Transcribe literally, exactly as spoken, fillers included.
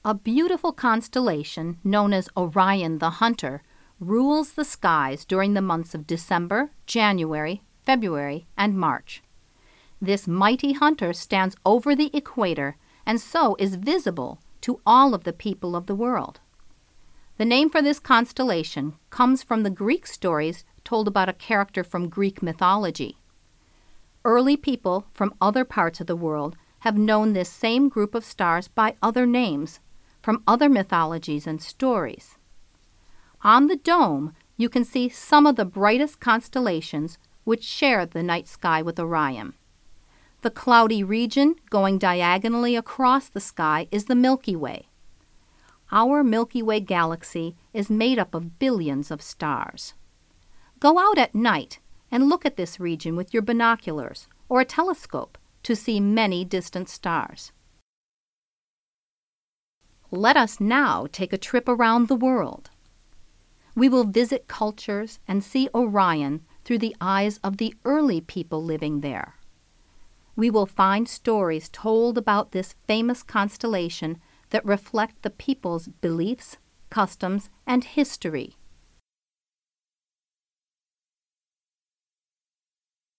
A beautiful constellation known as Orion the Hunter rules the skies during the months of December, January, February, and March. This mighty hunter stands over the equator and so is visible to all of the people of the world. The name for this constellation comes from the Greek stories told about a character from Greek mythology. Early people from other parts of the world have known this same group of stars by other names from other mythologies and stories. On the dome, you can see some of the brightest constellations which share the night sky with Orion. The cloudy region going diagonally across the sky is the Milky Way. Our Milky Way galaxy is made up of billions of stars. Go out at night and look at this region with your binoculars or a telescope to see many distant stars. Let us now take a trip around the world. We will visit cultures and see Orion through the eyes of the early people living there. We will find stories told about this famous constellation that reflect the people's beliefs, customs, and history.